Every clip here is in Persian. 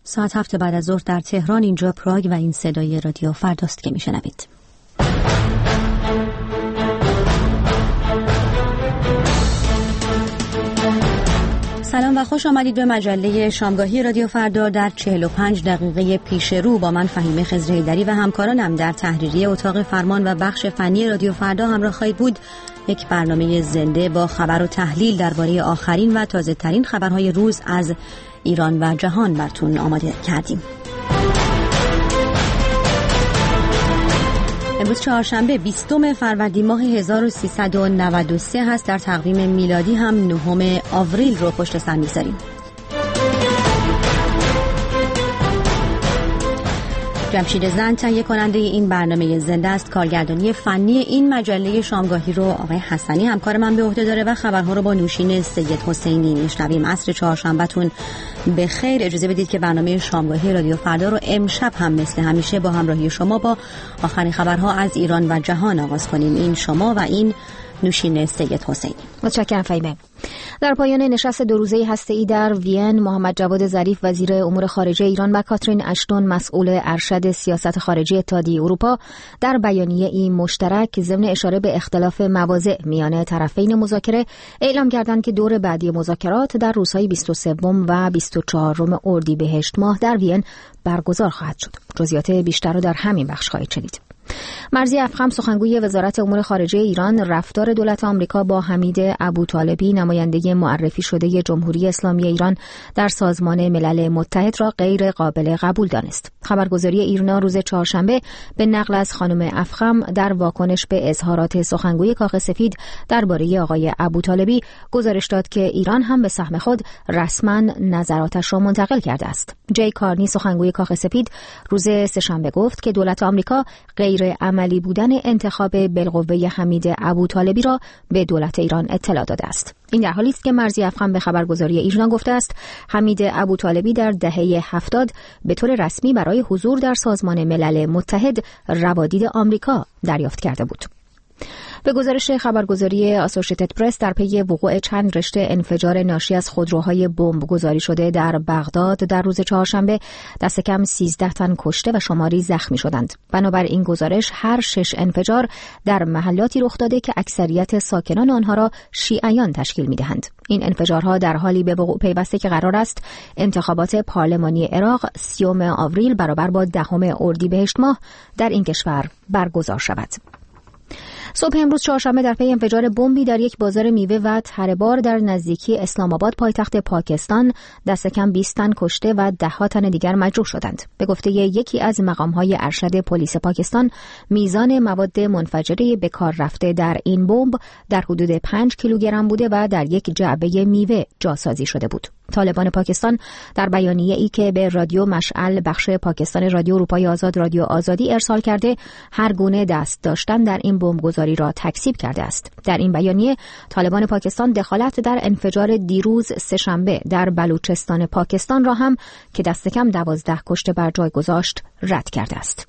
ساعت 7 بعد از ظهر در تهران، اینجا پراگ و این صدای رادیو فرداست که میشنوید. سلام و خوش آمدید به مجله شامگاهی رادیو فردا. در 45 دقیقه پیش رو با من فهیمه خضرهیدری و همکارانم در تحریریه اتاق فرمان و بخش فنی رادیو فردا همراه خواهید بود. یک برنامه زنده با خبر و تحلیل درباره آخرین و تازه ترین خبرهای روز از ایران و جهان براتون آماده کردیم. امروز چهارشنبه 20 فروردین ماه 1393 هست. در تقویم میلادی هم 9 آوریل رو پشت سر می‌گذاریم. جمشید زند تهیه کننده این برنامه زنده است. کارگردانی فنی این مجله شامگاهی رو آقای حسنی همکار من به عهده داره و خبرها رو با نوشین سید حسینی میشنویم. عصر چهارشنبهتون به خیر. اجازه بدید که برنامه شامگاهی رادیو فردا رو امشب هم مثل همیشه با همراهی شما با آخرین خبرها از ایران و جهان آغاز کنیم. این شما و این نوشین سید حسینی. متشکرم فهیمه. در پایان نشست دو روزه هسته‌ای در وین، محمد جواد ظریف وزیر امور خارجه ایران و کاترین اشتون مسئول ارشد سیاست خارجی اتحادیه اروپا در بیانیه‌ای مشترک ضمن اشاره به اختلاف مواضع میان طرفین مذاکره اعلام کردند که دور بعدی مذاکرات در روزهای 23 و 24 اردیبهشت ماه در وین برگزار خواهد شد. جزئیات بیشتر را در همین بخش خواهید شنید. مرضی افخم سخنگوی وزارت امور خارجه ایران رفتار دولت آمریکا با حمید ابوطالبی نماینده معرفی شده جمهوری اسلامی ایران در سازمان ملل متحد را غیر قابل قبول دانست. خبرگزاری ایرنا روز چهارشنبه به نقل از خانم افخم در واکنش به اظهارات سخنگوی کاخ سفید درباره آقای ابوطالبی گزارش داد که ایران هم به سهم خود رسما نظراتش را منتقل کرده است. جی کارنی سخنگوی کاخ سفید روز سه‌شنبه گفت که دولت آمریکا غیر عملی بودن انتخاب بالقوه حمید ابوطالبی را به دولت ایران اطلاع داده است. این در حالی است که مرضی افخم به خبرگزاری ایرنا گفته است حمید ابوطالبی در دهه 70 به طور رسمی برای حضور در سازمان ملل متحد روادید آمریکا دریافت کرده بود. به گزارش خبرگزاری آسوشیتد پرس در پی وقوع چند رشته انفجار ناشی از خودروهای بمب گذاری شده در بغداد در روز چهارشنبه دست کم 13 تن کشته و شماری زخمی شدند. بنابر این گزارش هر 6 انفجار در محلاتی رخ داده که اکثریت ساکنان آنها را شیعیان تشکیل می‌دهند. این انفجارها در حالی به وقوع پیوسته که قرار است انتخابات پارلمانی عراق 30 آوریل برابر با 10 اردیبهشت ماه در این کشور برگزار شود. صبح امروز چهارشنبه در پی انفجار بمبی در یک بازار میوه و تره‌بار در نزدیکی اسلام آباد پایتخت پاکستان دست کم 20 تن کشته و 10 تن دیگر مجروح شدند. به گفته یکی از مقام‌های ارشد پلیس پاکستان، میزان مواد منفجره به کار رفته در این بمب در حدود 5 کیلوگرم بوده و در یک جعبه میوه جاسازی شده بود. طالبان پاکستان در بیانیه‌ای که به رادیو مشعل بخش پاکستان رادیو اروپای آزاد رادیو آزادی ارسال کرده، هر گونه دست داشتن در این بمبگذاری را تکذیب کرده است. در این بیانیه طالبان پاکستان دخالت در انفجار دیروز سه‌شنبه در بلوچستان پاکستان را هم که دست کم 12 کشته بر جای گذاشت رد کرده است.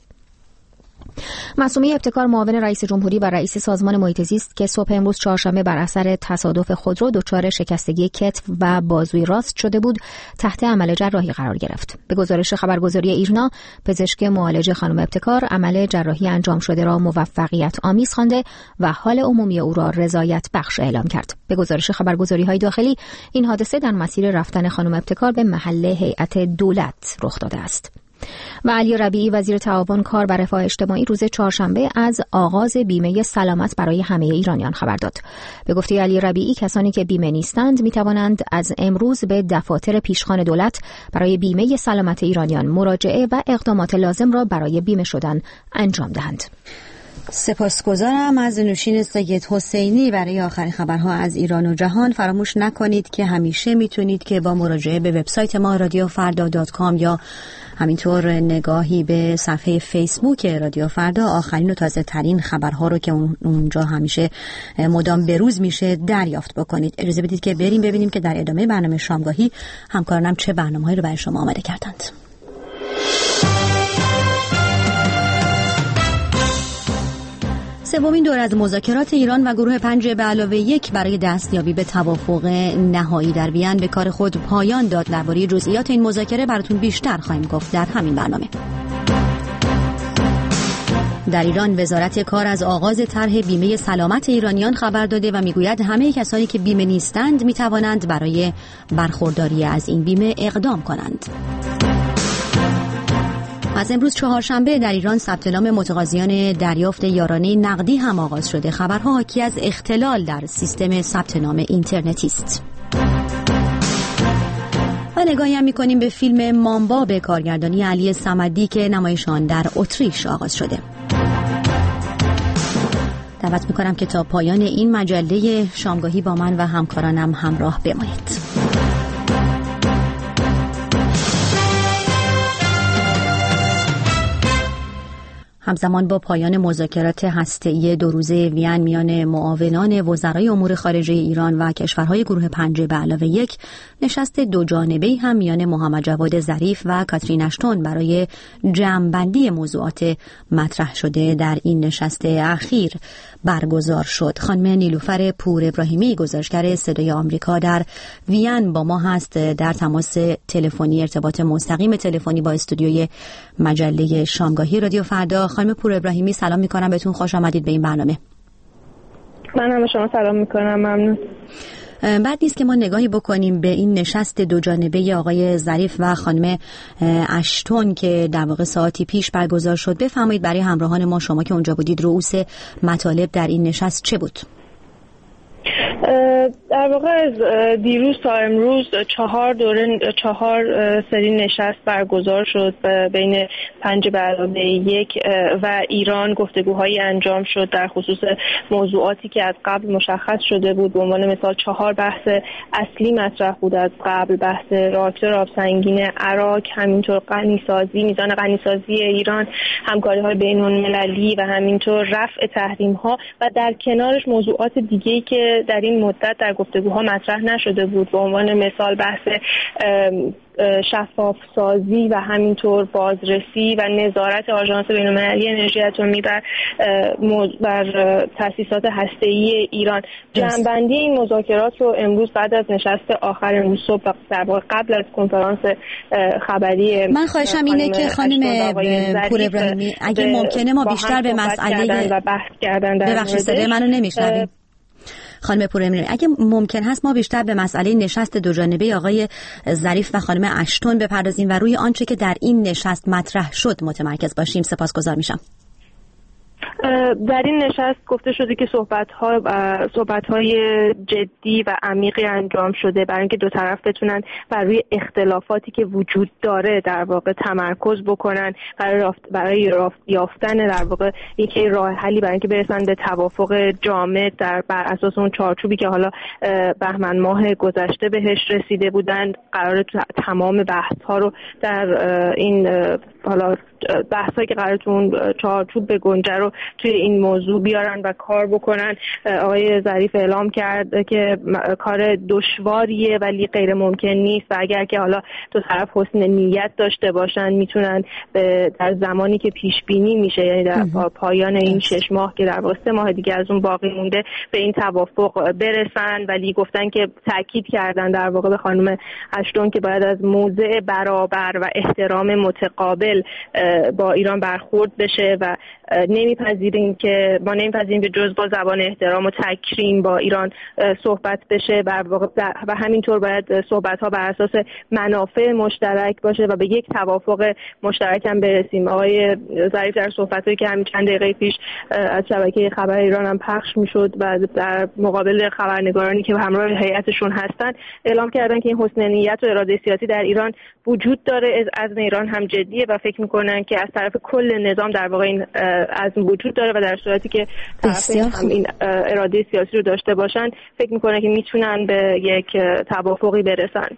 معصومه ابتکار معاون رئیس جمهوری و رئیس سازمان محیط زیست که صبح امروز چهارشنبه بر اثر تصادف خودرو دچار شکستگی کتف و بازوی راست شده بود، تحت عمل جراحی قرار گرفت. به گزارش خبرگزاری ایرنا، پزشک معالج خانم ابتکار عمل جراحی انجام شده را موفقیت آمیز خوانده و حال عمومی او را رضایت بخش اعلام کرد. به گزارش خبرگزاری‌های داخلی، این حادثه در مسیر رفتن خانم ابتکار به محل هیئت دولت رخ داده است. و علی ربیعی وزیر تعاون کار و رفاه اجتماعی روز چهارشنبه از آغاز بیمه سلامت برای همه ایرانیان خبر داد. به گفته علی ربیعی کسانی که بیمه نیستند می توانند از امروز به دفاتر پیشخوان دولت برای بیمه سلامت ایرانیان مراجعه و اقدامات لازم را برای بیمه شدن انجام دهند. سپاسگزارم از نوشین سید حسینی برای آخرین خبرها از ایران و جهان. فراموش نکنید که همیشه میتونید که با مراجعه به وبسایت ما radiofarda.com یا همینطور نگاهی به صفحه فیسبوک رادیو فردا آخرین و تازه ترین خبرها رو که اونجا همیشه مدام بروز میشه دریافت بکنید. اجازه بدید که بریم ببینیم که در ادامه برنامه شامگاهی همکارانم چه برنامه‌هایی رو برای شما آماده کردند. سومین دور از مذاکرات ایران و گروه 5+1 برای دستیابی به توافق نهایی در وین به کار خود پایان داد. درباره جزئیات این مذاکره براتون بیشتر خواهیم گفت در همین برنامه. در ایران وزارت کار از آغاز طرح بیمه سلامت ایرانیان خبر داده و میگوید همه کسانی که بیمه نیستند میتوانند برای برخورداری از این بیمه اقدام کنند. از امروز چهارشنبه در ایران ثبت نام متقاضیان دریافت یارانه نقدی هم آغاز شده. خبرها حاکی از اختلال در سیستم ثبت نام اینترنتی است. و نگاهی هم می‌کنیم به فیلم مامبا به کارگردانی علی صمدی که نمایش آن در اتریش آغاز شده. دعوت می‌کنم که تا پایان این مجله شامگاهی با من و همکارانم همراه بمانید. همزمان با پایان مذاکرات هسته‌ای 2 روزه وین میان معاونان وزرای امور خارجه ایران و کشورهای گروه 5+1 نشست 2 جانبه‌ای هم میان محمد جواد ظریف و کاترین اشتون برای جمع‌بندی موضوعات مطرح شده در این نشست اخیر برگزار شد. خانم نیلوفر پور ابراهیمی گزارشگر صدای آمریکا در وین با ما هست، در تماس تلفنی، ارتباط مستقیم تلفنی با استودیوی مجله شامگاهی رادیو فردا. خانم پور ابراهیمی سلام میکنم بهتون، خوش آمدید به این برنامه. من هم شما سلام میکنم، ممنون. بعد نیست که ما نگاهی بکنیم به این نشست 2 جانبه آقای ظریف و خانم اشتون که در واقع ساعتی پیش برگزار شد. بفرمایید برای همراهان ما، شما که اونجا بودید، رؤوس مطالب در این نشست چه بود؟ در واقع از دیروز تا امروز 4 سری نشست برگزار شد بین 5+1 و ایران. گفتگوهایی انجام شد در خصوص موضوعاتی که از قبل مشخص شده بود. به عنوان مثال 4 بحث اصلی مطرح بود از قبل: بحث راکتور آبسنگین عراق، همینطور غنیسازی، میزان غنیسازی ایران، همکاری‌های بین‌المللی و همینطور رفع تحریم‌ها و در کنارش موضوعات دیگه‌ای که در این مدت در گفتگوها مطرح نشده بود. به عنوان مثال بحث شفاف سازی و همینطور بازرسی و نظارت آژانس بین‌المللی انرژی اتمی بر تأسیسات هسته‌ای ایران. جمع‌بندی این مذاکرات رو امروز بعد از نشست آخر امروز صبح در واقع قبل از کنفرانس خبری، من خواهشم اینه که خانم پور ابراهیمی اگه ممکنه ما بیشتر به مسئله و بحث کردن در ببخشید صدای منو نمیشنویم. خانم پور ابراهیمی اگه ممکن هست ما بیشتر به مسئله نشست 2 جانبه آقای ظریف و خانم اشتون بپردازیم و روی آنچه که در این نشست مطرح شد متمرکز باشیم. سپاسگزار میشم. در این نشست گفته شده که صحبت‌های جدی و عمیقی انجام شده برای اینکه 2 طرف بتونن بر روی اختلافاتی که وجود داره در واقع تمرکز بکنن برای یافتن در واقع یک راه حلی برای اینکه برسن به توافق جامع بر اساس اون چارچوبی که حالا بهمن ماه گذشته بهش رسیده بودن. قرار تمام بحث‌ها رو در این حالا بحثایی که قرار تو اون چارچوب به گنجه رو توی این موضوع بیارن و کار بکنن. آقای ظریف اعلام کرد که کار دشواریه ولی غیر ممکن نیست و اگر که حالا 2 طرف حسن نیت داشته باشن میتونن در زمانی که پیش بینی میشه، یعنی در پایان این 6 ماه که در واقع 3 ماه دیگه از اون باقی مونده، به این توافق برسن. ولی گفتن که تاکید کردن در واقع به خانم اشتون که باید از موضع برابر و احترام متقابل با ایران برخورد بشه و نمیپذیریم که جز با زبان احترام و تکریم با ایران صحبت بشه و همینطور باید صحبت ها بر اساس منافع مشترک باشه و به یک توافق مشترک هم برسیم. آقای ظریف در صحبتایی که همین چند دقیقه پیش از شبکه خبر ایران هم پخش میشد و در مقابل خبرنگارانی که همراه هیئتشون هستن اعلام کردن که این حسن نیت و اراده سیاسی در ایران وجود داره، عزم ایران هم جدیه و فکر میکنن که از طرف کل نظام در واقع این عزم وجود داره و در صورتی که طرفین هم این اراده سیاسی رو داشته باشن فکر میکنن که میتونن به یک توافقی برسن.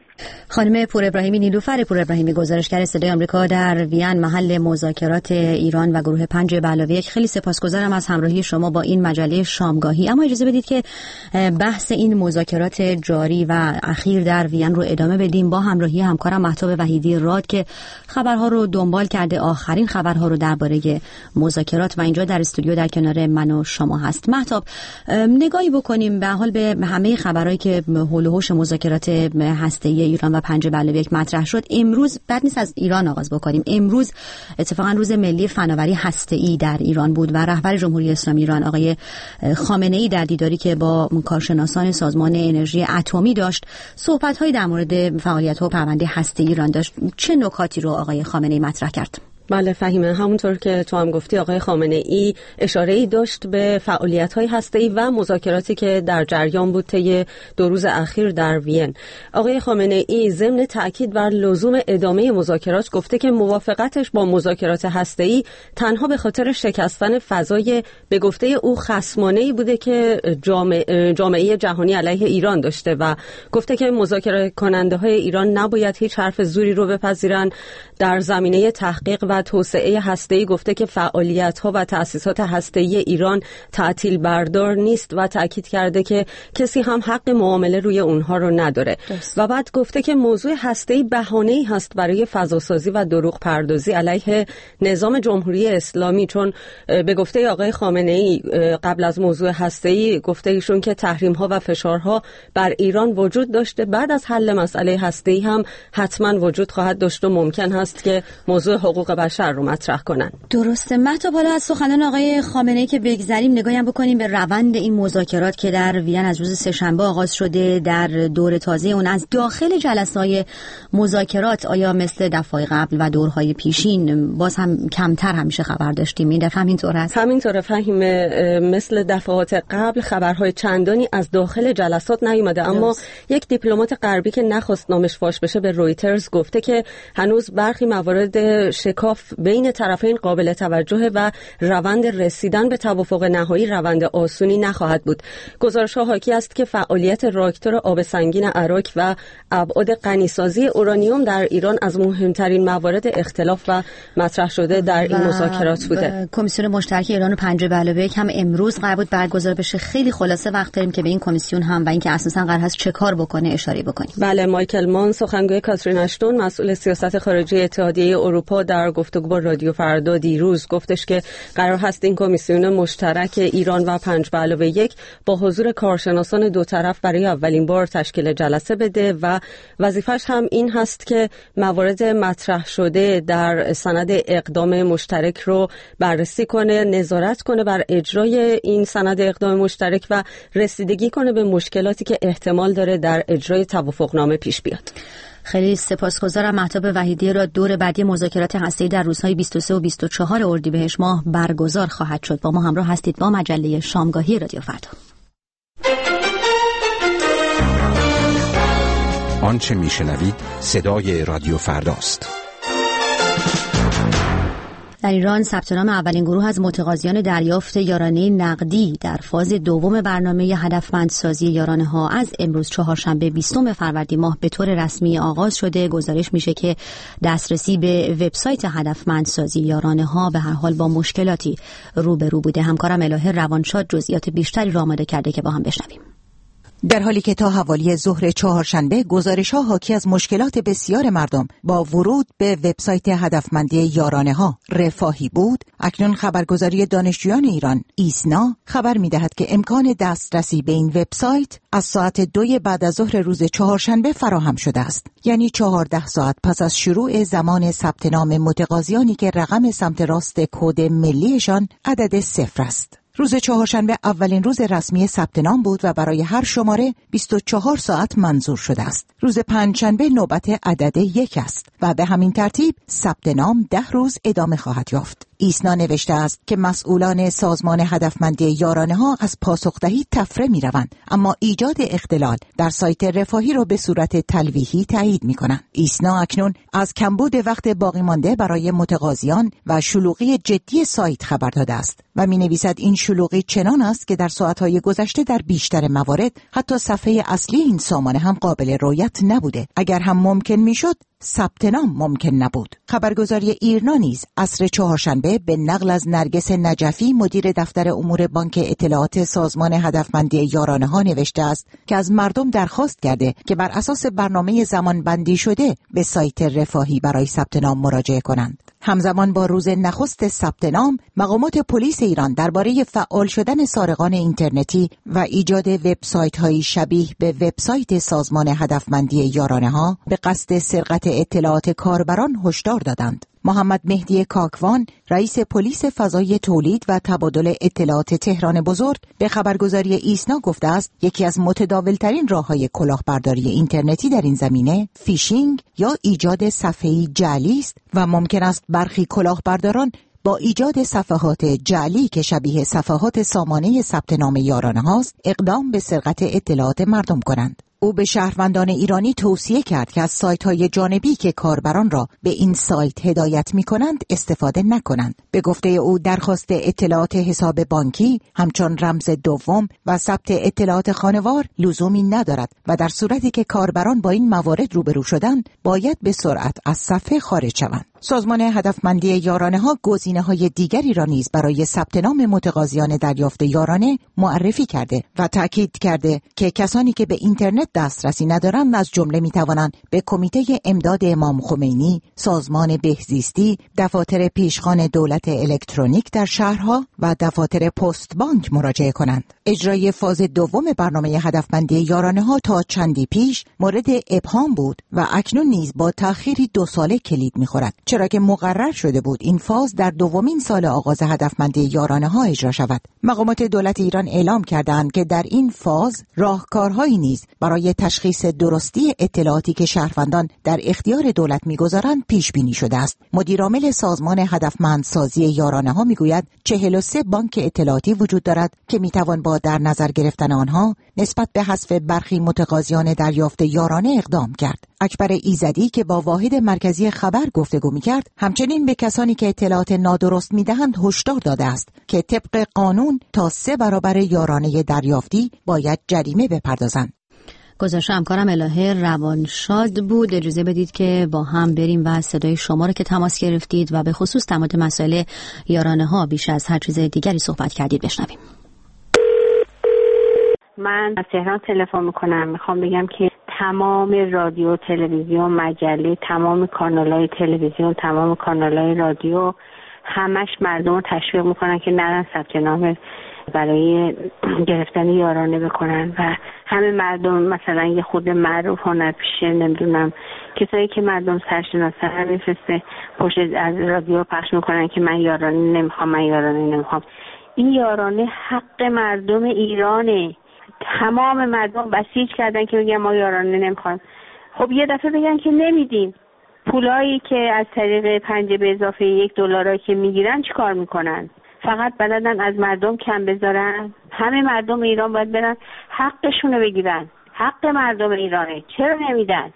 خانم پور ابراهیمی، نیلوفر پور ابراهیمی، گزارشگر صدای آمریکا در وین، محل مذاکرات ایران و گروه 5+1، خیلی سپاسگزارم از همراهی شما با این مجله شامگاهی. اما اجازه بدید که بحث این مذاکرات جاری و اخیر در وین رو ادامه بدیم با همراهی همکارم مهتاب وحیدی راد که خبرها رو دنبال کرده، آخرین خبرها رو درباره مذاکرات و اینجا در استودیو در کنار من و شما هست. مهتاب، نگاهی بکنیم به حال به همه خبرهایی که حول و حوش مذاکرات هسته‌ای ایران و 5+1 مطرح شد. امروز بعد نیست از ایران آغاز بکنیم. امروز اتفاقا روز ملی فناوری هسته‌ای در ایران بود و رهبر جمهوری اسلامی ایران آقای خامنه‌ای در دیداری که با کارشناسان سازمان انرژی اتمی داشت، صحبت‌هایی در مورد فعالیت‌ها و پرونده هسته‌ای ایران داشت. چه نکاتی رو آقای خامنه‌ای مطرح کرد؟ بله فهیمه، همونطور که تو هم گفتی آقای خامنه‌ای اشاره‌ای داشت به فعالیت‌های هسته‌ای و مذاکراتی که در جریان بود طی 2 روز اخیر در وین. آقای خامنه‌ای ضمن تأکید بر لزوم ادامه مذاکرات گفته که موافقتش با مذاکرات هسته‌ای تنها به خاطر شکستن فضای به گفته او خصمانه‌ای بوده که جامعه جهانی علیه ایران داشته و گفته که مذاکره کننده‌های ایران نباید هیچ حرف زوری رو بپذیرن. در زمینه تحقیق و توسعه هسته‌ای گفته که فعالیت‌ها و تأسیسات هسته‌ای ایران تعطیل بردار نیست و تأکید کرده که کسی هم حق معامله روی اونها رو نداره. و بعد گفته که موضوع هسته‌ای بهانه‌ای هست برای فضاسازی و دروغ پردازی علیه نظام جمهوری اسلامی، چون به گفته آقای خامنه‌ای قبل از موضوع هسته‌ای گفته ایشون که تحریم‌ها و فشارها بر ایران وجود داشته، بعد از حل مسئله هسته‌ای هم حتما وجود خواهد داشت و ممکن هست که موضوع حقوق بشر رو مطرح کنن. درسته. مهتاب، حالا از سخنان آقای خامنه‌ای که بگذریم، نگاهی هم بکنیم به روند این مذاکرات که در وین از روز سه‌شنبه آغاز شده. در دور تازه اون از داخل جلسه‌های مذاکرات آیا مثل دفعه قبل و دورهای پیشین باز هم کمتر همیشه خبر داشتیم؟ این دفعه همینطور است؟ همینطوره فهیمه، مثل دفعات قبل خبرهای چندانی از داخل جلسات نیومده، اما یک دیپلمات غربی که نخواست نامش فاش بشه به رویترز گفته که هنوز برخی موارد شکاف بین طرفین قابل توجه و روند رسیدن به توافق نهایی روند آسونی نخواهد بود. گزارش‌ها حاکی است که فعالیت راکتور آب سنگین عراق و ابعاد غنیسازی اورانیوم در ایران از مهمترین موارد اختلاف و مطرح شده در این مذاکرات بوده. کمیسیون مشترک ایران و 5+1 هم امروز قرار بود برگزار بشه. خیلی خلاصه وقت داریم که به این کمیسیون هم و اینکه اساساً قرار هست چه کار بکنه اشاره بکنیم. بله، مایکل مان، سخنگوی کاترین اشتون، مسئول سیاست خارجی اتحادیه اروپا، در گفتگو با رادیو فردا دیروز گفتش که قرار هست این کمیسیون مشترک ایران و 5+1 با حضور کارشناسان دو طرف برای اولین بار تشکیل جلسه بده و وظیفش هم این هست که موارد مطرح شده در سند اقدام مشترک رو بررسی کنه، نظارت کنه بر اجرای این سند اقدام مشترک و رسیدگی کنه به مشکلاتی که احتمال داره در اجرای توافقنامه پیش بیاد. خیلی سپاسگزارم. مهتاب وحیدی را. دور بعدی مذاکرات هسته‌ای در روزهای 23 و 24 اردیبهشت ماه برگزار خواهد شد. با ما همراه هستید با مجله شامگاهی رادیو فردا. آنچه میشنوید صدای رادیو فرداست. در ایران ثبت نام اولین گروه از متقاضیان دریافت یارانه نقدی در فاز دوم برنامه هدفمندسازی یارانه‌ها از امروز چهارشنبه 20 فروردین ماه به طور رسمی آغاز شده. گزارش میشه که دسترسی به وبسایت هدفمندسازی یارانه‌ها به هر حال با مشکلاتی روبرو بوده. همکارم الهه روانشاد جزئیات بیشتری را آماده کرده که با هم بشنویم. در حالی که تا حوالی ظهر چهارشنبه گزارش‌ها حاکی از مشکلات بسیار مردم با ورود به وبسایت هدفمندی یارانه‌ها رفاهی بود، اکنون خبرگزاری دانشجویان ایران ایسنا خبر می‌دهد که امکان دسترسی به این وبسایت از ساعت 2 بعد از ظهر روز چهارشنبه فراهم شده است، یعنی 14 ساعت پس از شروع زمان ثبت نام متقاضیانی که رقم سمت راست کد ملیشان عدد 0 است. روز چهارشنبه اولین روز رسمی ثبت نام بود و برای هر شماره 24 ساعت منظور شده است. روز پنجشنبه نوبت عدد 1 است و به همین ترتیب ثبت نام 10 روز ادامه خواهد یافت. ایسنا نوشته است که مسئولان سازمان هدفمندی یارانه‌ها از پاسخدهی تفره می‌روند، اما ایجاد اختلال در سایت رفاهی را به صورت تلویحی تایید می‌کنند. ایسنا اکنون از کمبود وقت باقی مانده برای متقاضیان و شلوغی جدی سایت خبر داده است و می‌نویسد این شلوغی چنان است که در ساعتهای گذشته در بیشتر موارد حتی صفحه اصلی این سامانه هم قابل رؤیت نبوده. اگر هم ممکن میشد ثبت نام ممکن نبود. خبرگزاری ایرنا نیز عصر چهارشنبه به نقل از نرگس نجفی مدیر دفتر امور بانک اطلاعات سازمان هدفمندی یارانه ها نوشته است که از مردم درخواست کرده که بر اساس برنامه زمان بندی شده به سایت رفاهی برای ثبت نام مراجعه کنند. همزمان با روز نخست ثبت نام، مقامات پلیس ایران درباره فعال شدن سارقان اینترنتی و ایجاد وبسایت‌های شبیه به وبسایت سازمان هدفمندی یارانه ها به قصد سرقت اطلاعات کاربران هشدار دادند. محمد مهدی کاکوان، رئیس پلیس فضای تولید و تبادل اطلاعات تهران بزرگ، به خبرگزاری ایسنا گفته است یکی از متداولترین راه‌های کلاهبرداری اینترنتی در این زمینه فیشینگ یا ایجاد صفحه‌ای جعلی است و ممکن است برخی کلاهبرداران با ایجاد صفحات جعلی که شبیه صفحات سامانه ثبت نام یارانه هاست اقدام به سرقت اطلاعات مردم کنند. او به شهروندان ایرانی توصیه کرد که از سایت‌های جانبی که کاربران را به این سایت هدایت می‌کنند استفاده نکنند. به گفته او درخواست اطلاعات حساب بانکی، همچون رمز دوم و ثبت اطلاعات خانوار لزومی ندارد و در صورتی که کاربران با این موارد روبرو شدند، باید به سرعت از صفحه خارج شوند. سازمان هدفمندی یارانه ها گزینه‌های دیگری را نیز برای ثبت نام متقاضیان دریافت یارانه معرفی کرده و تأکید کرده که کسانی که به اینترنت دسترسی ندارند از جمله می‌توانند به کمیته امداد امام خمینی، سازمان بهزیستی، دفاتر پیشخوان دولت الکترونیک در شهرها و دفاتر پست بانک مراجعه کنند. اجرای فاز دوم برنامه هدفمندی یارانه ها تا چندی پیش مورد ابهام بود و اکنون نیز با تأخیری 2 ساله کلید می‌خورد، چرا که مقرر شده بود این فاز در دومین سال آغاز هدفمندی یارانه ها اجرا شود. مقامات دولت ایران اعلام کردند که در این فاز راهکارهایی نیز برای تشخیص درستی اطلاعاتی که شهروندان در اختیار دولت می‌گذارند پیش بینی شده است. مدیرعامل سازمان هدفمندسازی یارانه ها میگوید 43 بانک اطلاعاتی وجود دارد که میتوان با در نظر گرفتن آنها نسبت به حذف برخی متقاضیان دریافت یارانه اقدام کرد. اکبر ایزدی که با واحد مرکزی خبر گفتگو می‌کرد، همچنین به کسانی که اطلاعات نادرست می‌دهند هشدار داده است که طبق قانون تا 3 برابر یارانه دریافتی باید جریمه بپردازند. گزارش همکارم الهه روانشاد بود. اجازه بدید که با هم بریم و صدای شما رو که تماس گرفتید و به خصوص در مورد مسائل یارانه ها بیش از هر چیز دیگری صحبت کردید بشنویم. من از تهران تلفن میکنم، میخوام بگم که تمام رادیو، تلویزیون، مجله، تمام کانال‌های تلویزیون، تمام کانال‌های رادیو همش مردم رو تشویق میکنن که نرن ثبت نام برای گرفتن یارانه بکنن و همه مردم مثلا یه خود معروف هنرپیشه، نمیدونم کسایی که مردم سرشناسن میفرسته پشت از رادیو پخش میکنن که من یارانه نمیخوام، من یارانه نمیخوام. این یارانه حق مردم ایرانه. تمام مردم بسیج کردن که بگن ما یارانه نمیخوام. خب یه دفعه بگن که نمیدیم. پولایی که از طریق 5 به اضافه $1 که میگیرن چیکار میکنن؟ فقط بلدن از مردم کم بذارن. همه مردم ایران باید برن حقشونو بگیرن. حق مردم ایرانه، چرا نمیدن؟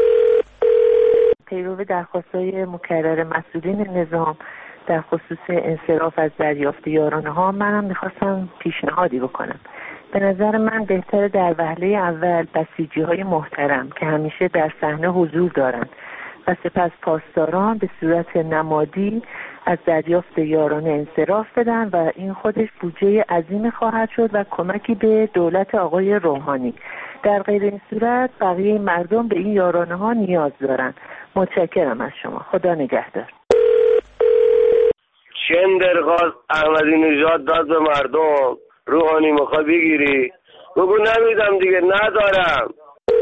پیرو درخواست‌های مکرر مسئولین نظام در خصوص انصراف از دریافت یارانه ها منم میخواستم پیشنهادی بکنم. به نظر من بهتره در وهله اول بسیجی‌های محترم که همیشه در صحنه حضور دارند و سپس پاسداران به صورت نمادی از دریافت یارانه انصراف بدن و این خودش بودجه عظیمی خواهد شد و کمکی به دولت آقای روحانی. در غیر این صورت بقیه مردم به این یارانه ها نیاز دارن. متشکرم از شما. خدا نگهدار. شندرغاز احمدی نژاد داد به مردم، روحانی میخوای بگیری؟ بگو نمیدم دیگه، ندارم.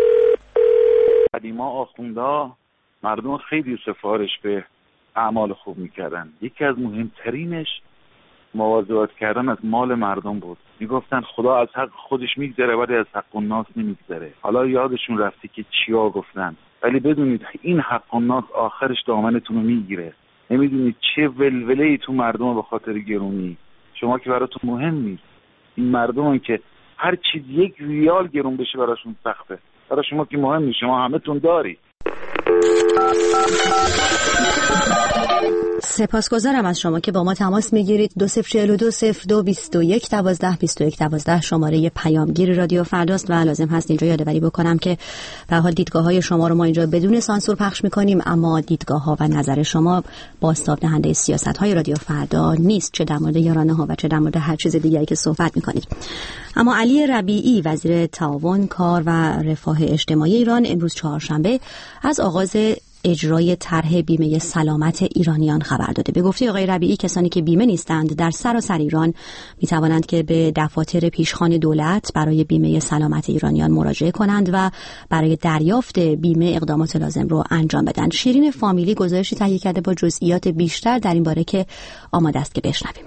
قدیما آخوندا مردم خیلی سفارش به اعمال خوب میکردن. یکی از مهمترینش مواظبت کردن از مال مردم بود. میگفتن خدا از حق خودش میگذره ولی از حق الناس نمیگذره. حالا یادشون رفته که چیا گفتن، ولی بدونید این حق الناس آخرش دامنتون رو میگیره. نمیدونید چه ولوله‌ای تو مردم به خاطر گرونی. شما که براتون مهم نیست. این مردمن که هر چیز 1 ریال گرون بشه براشون سخته. برای شما که مهم نیست، شما همه تون داری. سپاسگزارم از شما که با ما تماس میگیرید. 20420221122112 شماره پیامگیر رادیو فرداست و لازم هست اینجا یادآوری بکنم که به حال دیدگاه‌های شما رو ما اینجا بدون سانسور پخش میکنیم، اما دیدگاه‌ها و نظر شما بازتاب دهنده سیاست‌های رادیو فردا نیست، چه در مورد یارانه‌ها و چه در مورد هر چیز دیگری که صحبت میکنید. اما علی ربیعی وزیر تعاون، کار و رفاه اجتماعی ایران امروز چهارشنبه از آغاز اجرای طرح بیمه سلامت ایرانیان خبر داده. به گفته آقای ربیعی کسانی که بیمه نیستند در سراسر ایران می توانند که به دفاتر پیشخوان دولت برای بیمه سلامت ایرانیان مراجعه کنند و برای دریافت بیمه اقدامات لازم رو انجام بدن. شیرین فامیلی گزارشی تهیه کرده با جزئیات بیشتر در این باره که آماده است که بشنویم.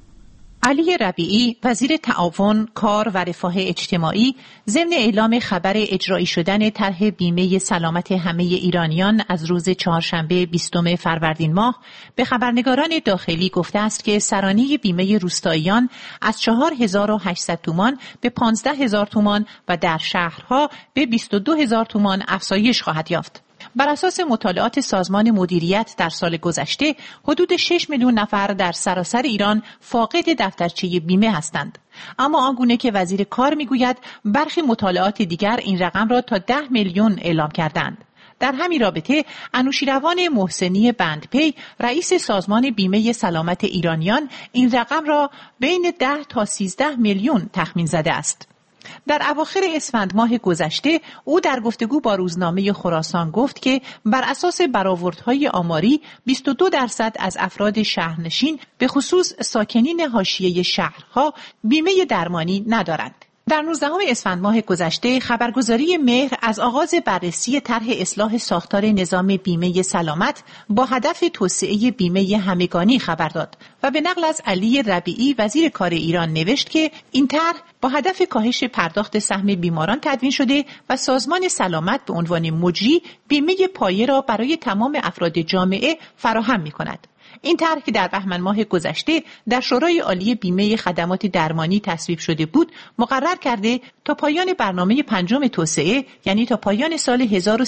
علی ربیعی وزیر تعاون، کار و رفاه اجتماعی ضمن اعلام خبر اجرایی شدن طرح بیمه سلامت همه ایرانیان از روز چهارشنبه 20 فروردین ماه به خبرنگاران داخلی گفته است که سرانه بیمه روستاییان از 4800 تومان به 15000 تومان و در شهرها به 22000 تومان افزایش خواهد یافت. بر اساس مطالعات سازمان مدیریت در سال گذشته حدود 6 میلیون نفر در سراسر ایران فاقد دفترچه بیمه هستند. اما آنگونه که وزیر کار میگوید برخی مطالعات دیگر این رقم را تا 10 میلیون اعلام کردند. در همین رابطه انوشیروان محسنی بندپی رئیس سازمان بیمه سلامت ایرانیان این رقم را بین 10 تا 13 میلیون تخمین زده است. در اواخر اسفند ماه گذشته او در گفتگو با روزنامه خراسان گفت که بر اساس برآوردهای آماری 22% از افراد شهرنشین به خصوص ساکنین حاشیه شهرها بیمه درمانی ندارند. در 19 اسفند ماه گذشته خبرگزاری مهر از آغاز بررسی طرح اصلاح ساختار نظام بیمه سلامت با هدف توسعه بیمه همگانی خبر داد و به نقل از علی ربیعی وزیر کار ایران نوشت که این طرح با هدف کاهش پرداخت سهم بیماران تدوین شده و سازمان سلامت به عنوان مجری بیمه پایه را برای تمام افراد جامعه فراهم می‌کند. این طرح که در بهمن ماه گذشته در شورای عالی بیمه خدمات درمانی تصویب شده بود، مقرر کرده تا پایان برنامه پنجم توسعه، یعنی تا پایان سال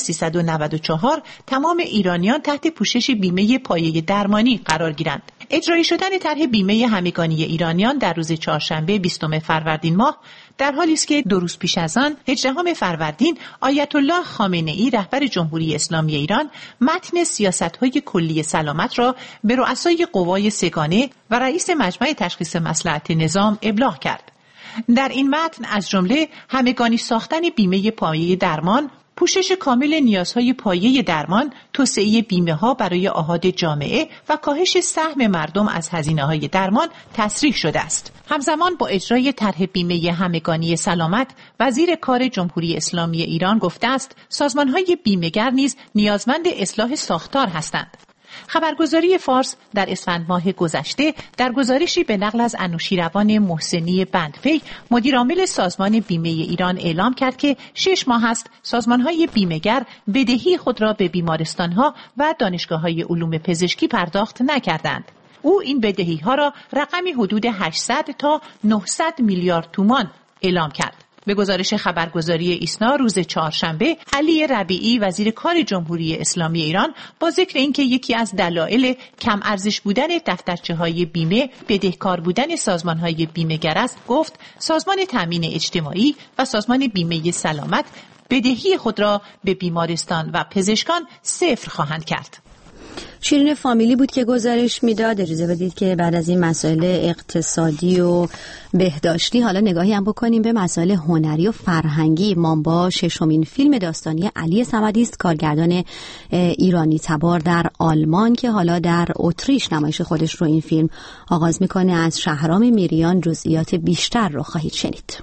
1394 تمام ایرانیان تحت پوشش بیمه پایه درمانی قرار گیرند. اجرایی شدن طرح بیمه همگانی ایرانیان در روز چهارشنبه 20 فروردین ماه در حالی است که 2 روز پیش از آن 18 فروردین آیت الله خامنه ای رهبر جمهوری اسلامی ایران متن سیاست‌های کلی سلامت را به رؤسای قوای سگانه و رئیس مجمع تشخیص مصلحت نظام ابلاغ کرد. در این متن از جمله همگانی ساختن بیمه پایه درمان، پوشش کامل نیازهای پایه درمان، توسعه بیمه‌ها برای آحاد جامعه و کاهش سهم مردم از هزینه‌های درمان تصریح شده است. همزمان با اجرای طرح بیمه همگانی سلامت، وزیر کار جمهوری اسلامی ایران گفته است سازمان‌های بیمه‌گر نیز نیازمند اصلاح ساختار هستند. خبرگزاری فارس در اسفند ماه گذشته در گزارشی به نقل از انوشیروان محسنی بندپی مدیرعامل سازمان بیمه ایران اعلام کرد که 6 ماه است سازمان‌های بیمه‌گر بدهی خود را به بیمارستان‌ها و دانشگاه‌های علوم پزشکی پرداخت نکردند. او این بدهی‌ها را رقمی حدود 800 تا 900 میلیارد تومان اعلام کرد. به گزارش خبرگزاری ایسنا روز چهارشنبه، علی ربیعی وزیر کار جمهوری اسلامی ایران با ذکر اینکه یکی از دلایل کم ارزش بودن دفترچه‌های بیمه بدهکار بودن سازمان‌های بیمه‌گر است، گفت سازمان تامین اجتماعی و سازمان بیمه سلامت بدهی خود را به بیمارستان و پزشکان صفر خواهند کرد. شیرین فامیلی بود که گزارش میداد. اجازه بدید که بعد از این مسائل اقتصادی و بهداشتی حالا نگاهی هم بکنیم به مسائل هنری و فرهنگی. مامبا 6مین فیلم داستانی علی صمدی است، کارگردان ایرانی تبار در آلمان که حالا در اتریش نمایش خودش رو این فیلم آغاز میکنه. از شهرام میریان جزئیات بیشتر رو خواهید شنید.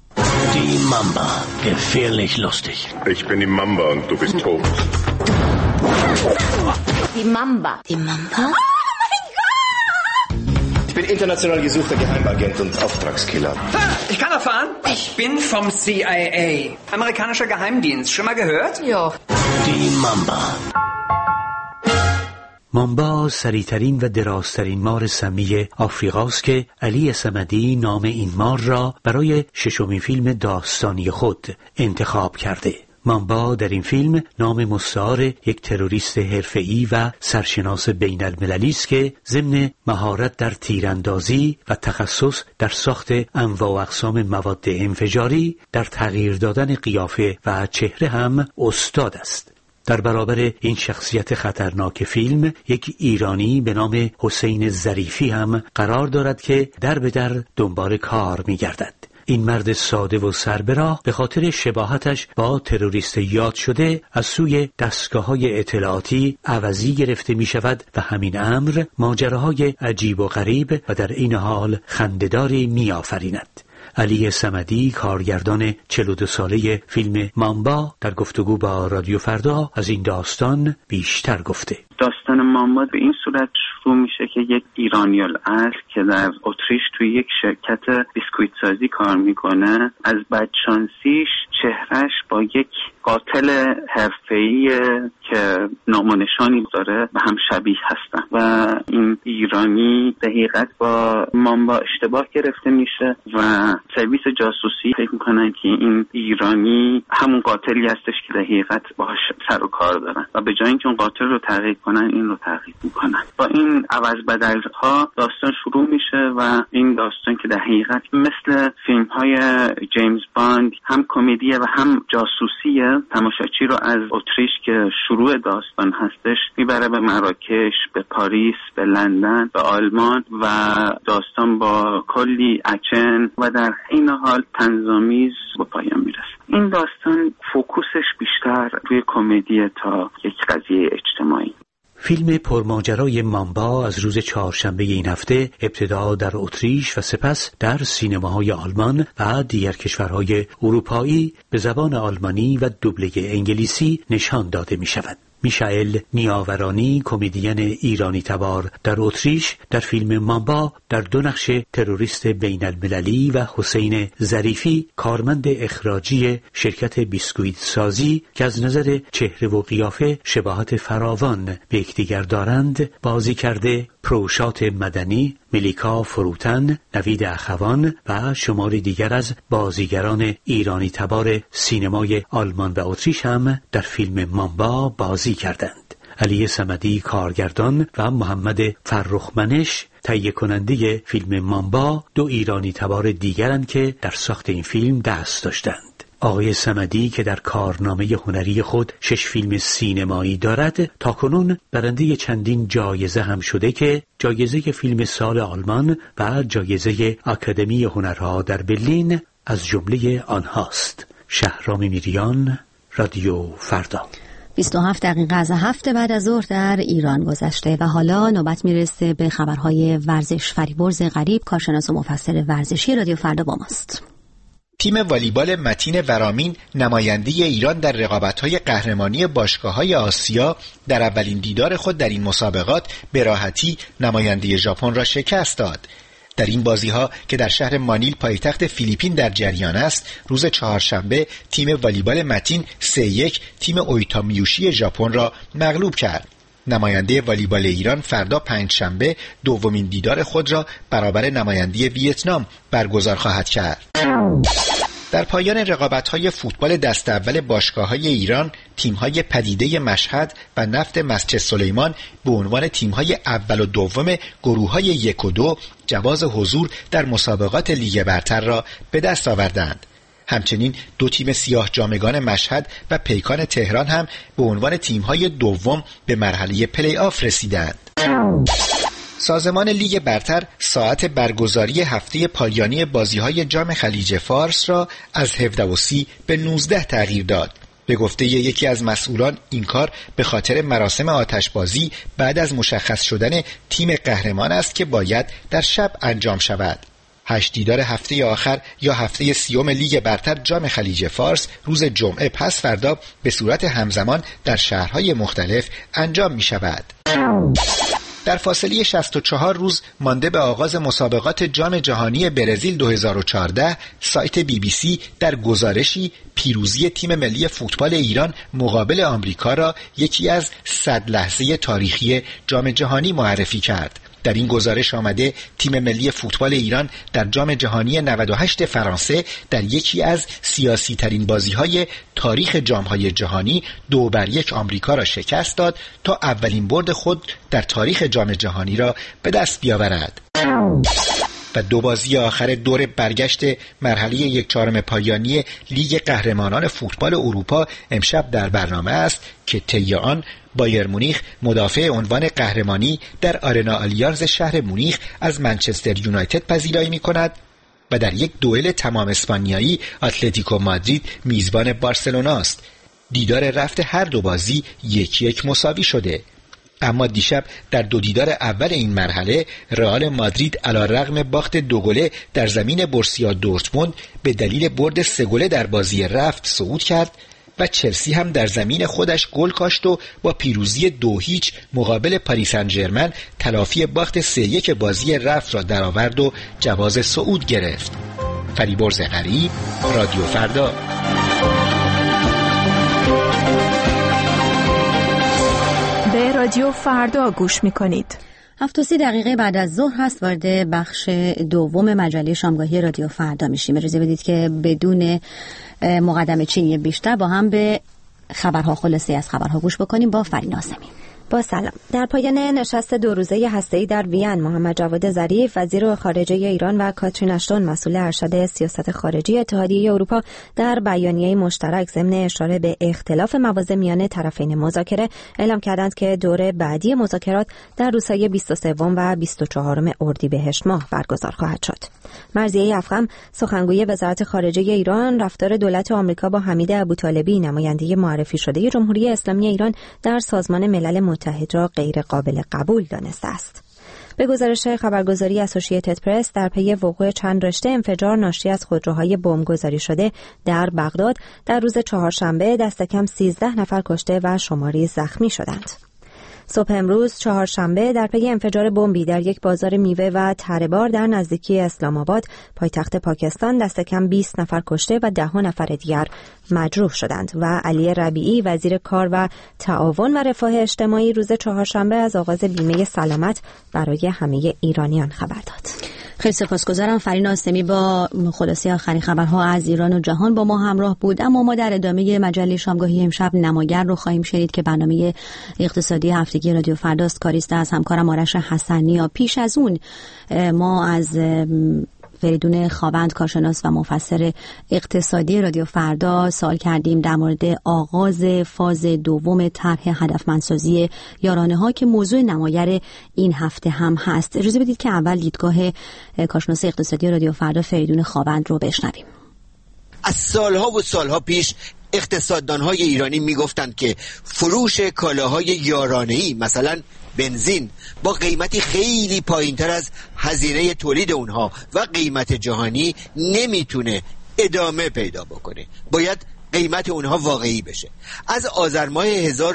Die Mamba, gefährlich lustig. Ich bin die Mamba und du bist tot. Die Mamba. Die Mamba? Oh mein Gott! Ich bin international gesuchter Geheimagent und Auftragskiller. Ich kann erfahren, ich bin vom CIA. Amerikanischer Geheimdienst. Schon mal gehört? Ja. Die Mamba. مامبا سریعترین و درازترین مار سمی آفریقاست که علی صمدی نام این مار را برای 6مین فیلم داستانی خود انتخاب کرده. مامبا در این فیلم نام مستعار یک تروریست حرفه‌ای و سرشناس بین المللی است که ضمن مهارت در تیراندازی و تخصص در ساخت انواع و اقسام مواد انفجاری در تغییر دادن قیافه و چهره هم استاد است. در برابر این شخصیت خطرناک فیلم یک ایرانی به نام حسین ظریفی هم قرار دارد که در به در دنبال کار می‌گردد. این مرد ساده و سربراه به خاطر شباهتش با تروریست یاد شده از سوی دستگاه‌های اطلاعاتی عوضی گرفته می شود و همین امر ماجراهای عجیب و غریب و در این حال خنده‌داری می آفریند. علی صمدی کارگردان 42 ساله فیلم مامبا در گفتگو با رادیو فردا از این داستان بیشتر گفته. داستان مامبا به این صورت شروع میشه که یک ایرانی الاصل که در اتریش توی یک شرکت بیسکویت سازی کار میکنه از بدشانسیش چهرش با یک قاتل حرفه‌ای که نام و نشانی داره و هم شبیه هستن و این ایرانی دقیقاً با مامبا اشتباه گرفته میشه و سرویس جاسوسی فکر میکنن که این ایرانی همون قاتلی هستش که دقیقاً باهاش سر و کار دارن و به جای اینکه اون قاتل رو تعقیب کنن این رو تعقیب میکنن. با این عوض بدل‌ها داستان شروع میشه و این داستان که دقیقاً مثل فیلم‌های جیمز باند هم کمدیه و هم جاسوسیه، تماشاچی رو از اتریش که شروع داستان هستش میبره به مراکش، به پاریس، به لندن، به آلمان و داستان با کلی اکشن و در این حال طنزآمیز به پایان میرسه. این داستان فوکوسش بیشتر روی کمدی تا یک قضیه اجتماعی. فیلم پرماجرای مامبا از روز چهارشنبه این هفته ابتدا در اتریش و سپس در سینماهای آلمان و دیگر کشورهای اروپایی به زبان آلمانی و دوبله انگلیسی نشان داده می شود. میشائیل نیاورانی کمدین ایرانی تبار در اتریش در فیلم مامبا در دو نقش تروریست بین المللی و حسین ظریفی کارمند اخراجی شرکت بیسکویت سازی که از نظر چهره و قیافه شباهت فراوان به یکدیگر دارند بازی کرده. پروشات مدنی، ملیکا فروتن، نوید اخوان و شماری دیگر از بازیگران ایرانی تبار سینمای آلمان و اتریش هم در فیلم مامبا بازی کردند. علی صمدی کارگردان و محمد فرخمنش تهیه کننده فیلم مامبا دو ایرانی تبار دیگرند که در ساخت این فیلم دست داشتند. آقای صمدی که در کارنامه هنری خود 6 فیلم سینمایی دارد تاکنون برنده چندین جایزه هم شده که جایزه فیلم سال آلمان و جایزه آکادمی هنرها در برلین از جمله آنهاست. شهرام میریان، رادیو فردا. 27 دقیقه از هفت بعد از ظهر در ایران گذشته و حالا نوبت میرسه به خبرهای ورزش. فریبرز غریب کارشناس و مفسر ورزشی رادیو فردا با ماست. تیم والیبال متین ورامین نماینده ایران در رقابت‌های قهرمانی باشگاه‌های آسیا در اولین دیدار خود در این مسابقات به راحتی نماینده ژاپن را شکست داد. در این بازی‌ها که در شهر مانیل پایتخت فیلیپین در جریان است، روز چهارشنبه تیم والیبال متین 3-1 تیم اویتا میوشی ژاپن را مغلوب کرد. نماینده والیبال ایران فردا پنجشنبه دومین دیدار خود را برابر نماینده ویتنام برگزار خواهد کرد. در پایان رقابت‌های فوتبال دست اول باشگاه‌های ایران، تیم‌های پدیده مشهد و نفت مسجد سلیمان به عنوان تیم‌های اول و دوم گروه‌های 1 و 2 جواز حضور در مسابقات لیگ برتر را به دست آوردند. همچنین دو تیم سیاه جامگان مشهد و پیکان تهران هم به عنوان تیم‌های دوم به مرحله پلی آف رسیدند. سازمان لیگ برتر ساعت برگزاری هفته پایانی بازی‌های جام خلیج فارس را از 17:30 به 19 تغییر داد. به گفته یکی از مسئولان این کار به خاطر مراسم آتشبازی بعد از مشخص شدن تیم قهرمان است که باید در شب انجام شود. 8 دیدار هفته آخر یا هفته 30 لیگ برتر جام خلیج فارس روز جمعه پس فردا به صورت همزمان در شهرهای مختلف انجام می شود. در فاصله 64 روز مانده به آغاز مسابقات جام جهانی برزیل 2014 سایت BBC در گزارشی پیروزی تیم ملی فوتبال ایران مقابل آمریکا را یکی از 100 لحظه تاریخی جام جهانی معرفی کرد. در این گزارش آمده تیم ملی فوتبال ایران در جام جهانی 98 فرانسه در یکی از سیاسی ترین بازی‌های تاریخ جام‌های جهانی 2-1 آمریکا را شکست داد تا اولین برد خود در تاریخ جام جهانی را به دست بیاورد. و 2 بازی آخر دور برگشت مرحله 1/4 پایانی لیگ قهرمانان فوتبال اروپا امشب در برنامه است که طی آن بایر مونیخ مدافع عنوان قهرمانی در آرنا آلیانز شهر مونیخ از منچستر یونایتد پذیرایی می‌کند و در یک دوئل تمام اسپانیایی اتلتیکو مادرید میزبان بارسلونا است. دیدار رفت هر 2 بازی 1-1 مساوی شده. اما دیشب در 2 دیدار اول این مرحله رئال مادرید علیرغم باخت 2 گله در زمین بورسیا دورتموند به دلیل برد 3 گله در بازی رفت صعود کرد و چلسی هم در زمین خودش گل کاشت و با پیروزی 2-0 مقابل پاریس سن ژرمن تلافی باخت 3-1 بازی رفت را درآورد و جواز صعود گرفت. فریبرز غریب، رادیو فردا. به رادیو فردا گوش می‌کنید. 7:30 بعد از ظهر هست. وارد بخش دوم مجله شامگاهی رادیو فردا میشیم. اجازه بدید که بدون مقدمه چینی بیشتر با هم به خبرها، خلاصه از خبرها گوش بکنیم با فرین آسمی. با سلام. در پایان نشست 2 روزه هسته‌ای در وین، محمد جواد ظریف وزیر خارجه ایران و کاترین اشتون مسئول ارشد سیاست خارجی اتحادیه اروپا در بیانیه مشترک ضمن اشاره به اختلاف مواضع میان طرفین مذاکره اعلام کردند که دور بعدی مذاکرات در روزهای 23 و 24 اردیبهشت ماه برگزار خواهد شد. مرضیه افخم سخنگوی وزارت خارجه ایران رفتار دولت آمریکا با حمید ابوطالبی نماینده معرفی شده جمهوری اسلامی ایران در سازمان ملل متحد را غیر قابل قبول دانسته است. به گزارش خبرگزاری اسوسییتد پرس در پی وقوع چند رشته انفجار ناشی از خودروهای بمبگذاری شده در بغداد در روز چهارشنبه دست کم 13 نفر کشته و شماری زخمی شدند. صبح امروز چهارشنبه در پی انفجار بمبی در یک بازار میوه و تره‌بار در نزدیکی اسلام آباد پایتخت پاکستان دست کم 20 نفر کشته و 10 نفر دیگر مجروح شدند و علی ربیعی وزیر کار و تعاون و رفاه اجتماعی روز چهارشنبه از آغاز بیمه سلامت برای همه ایرانیان خبر داد. خیلی سپاسگزارم. فرین آسمی با خلاصه آخرین خبرها از ایران و جهان با ما همراه بود. اما ما در ادامه مجله شامگاهی امشب نماگر رو خواهیم شنید که برنامه اقتصادی هفتگی رادیو فرداست. کاریست از همکارم آرش حسنی. پیش از اون ما از فریدون خاوند کارشناس و مفسر اقتصادی رادیو فردا سوال کردیم در مورد آغاز فاز دوم طرح هدفمندسازی یارانه ها که موضوع نمایر این هفته هم هست. اجازه بدید که اول دیدگاه کارشناس اقتصادی رادیو فردا فریدون خاوند رو بشنویم. از سالها و سالها پیش اقتصاددان‌های ایرانی میگفتند که فروش کالاهای یارانه‌ای مثلا بنزین با قیمتی خیلی پایینتر از هزینه تولید اونها و قیمت جهانی نمیتونه ادامه پیدا بکنه، باید قیمت اونها واقعی بشه. از آذر ماه